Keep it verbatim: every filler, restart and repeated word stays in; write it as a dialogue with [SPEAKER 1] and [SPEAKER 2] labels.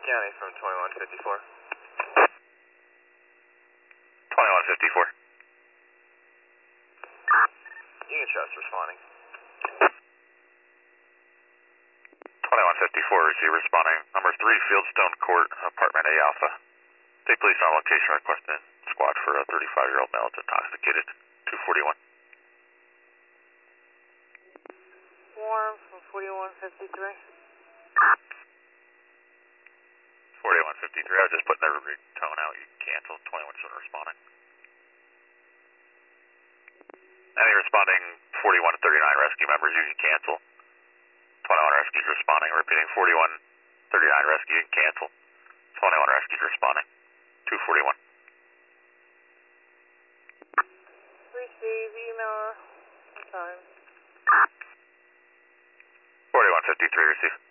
[SPEAKER 1] County from twenty-one fifty-four.
[SPEAKER 2] twenty-one fifty-four.
[SPEAKER 1] Union Trust responding.
[SPEAKER 2] twenty-one fifty-four, receive responding. Number three, Fieldstone Court, apartment A Alpha. State police on location requesting squad for a thirty-five-year-old male that's intoxicated. two forty-one.
[SPEAKER 3] Warm from forty-one fifty-three.
[SPEAKER 2] forty-one fifty-three, I was just putting the tone out. You can cancel. twenty-one seven responding. Any responding forty-one thirty-nine rescue members, you can cancel. twenty-one rescues responding. Repeating, forty-one thirty-nine rescue, you can cancel. twenty-one rescues responding. two forty-one.
[SPEAKER 3] Receive email time.
[SPEAKER 2] forty-one fifty-three, receive.